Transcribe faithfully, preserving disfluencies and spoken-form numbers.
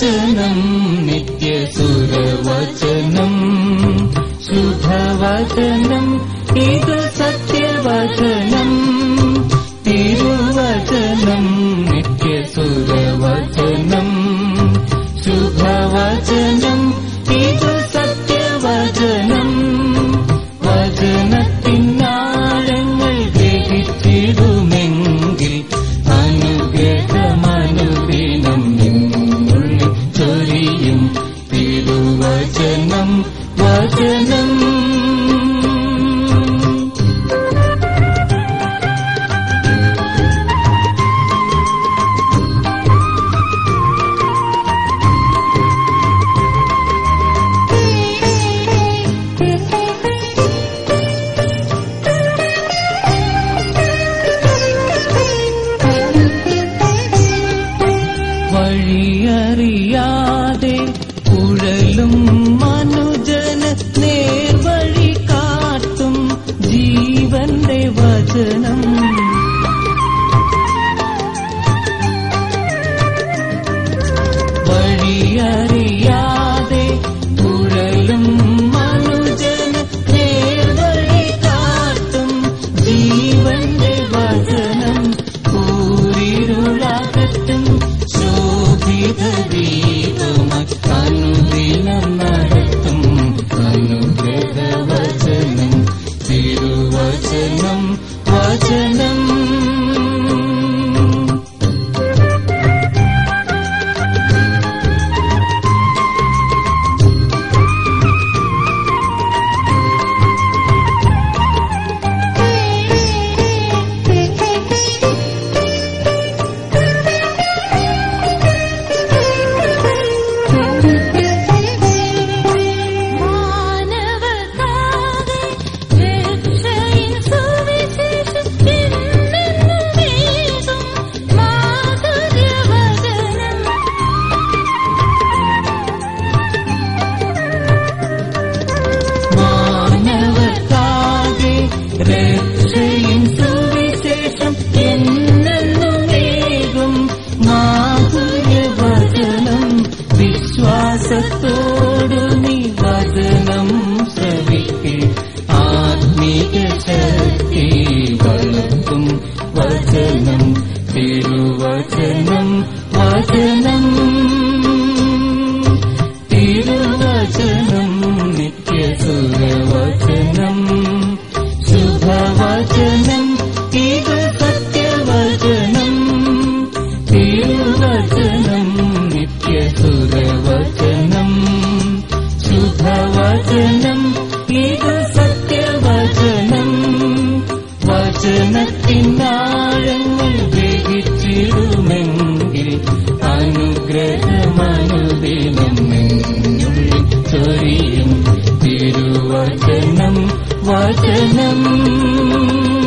വചനം നിത്യസുരവചനം ശുഭവചനം ഇത് സത്യവചനം തിരുവചനം നിത്യസുരവചനം ശുഭവചനം ഇത് സത്യവചനം വചനത്തിനാഴങ്ങൾ ഗ്രഹിച്ചിടുമെങ്കിൽ അനുഗ്രഹമനുദിനം നിന്നുള്ളിൽ ചൊരിയും തിരുവചനം വചനം. വഴിയറിയാതെ കുഴലും മനുജന് നേർവഴി കാട്ടും ജീവന്റെ വചനം. വഴിയറിയാതെ കുഴലും മനുജന് നേർവഴി കാട്ടും ജീവന്റെ വചനം. കൂരിരുളകറ്റും ശോഭിതദീപമായി അനുദിനം നടത്തും അനുഗ്രഹവചനം തിരുവചനം വചനം. രക്ഷയിൻ സുവിശേഷം എന്നെന്നുമേകും മാധുര്യവചനം. വിശ്വാസത്തോടു നീ വചനം ശ്രവിക്കേ ആത്മീയ ശക്തി വളർത്തും വചനം തിരുവചനം വചനം. തിരുവചനം നിത്യസുരവചനം ശുഭവചനം ഇത് സത്യവചനം തിരുവചനം നിത്യസുരവചനം ശുഭവചനം ഇത് സത്യവചനം. വചനത്തിനാഴങ്ങൾ ഗ്രഹിച്ചിടുമെങ്കിൽ അനുഗ്രഹമനുദിനം നിന്നുള്ളിൽ ചൊരിയും തിരുവചനം വചനം.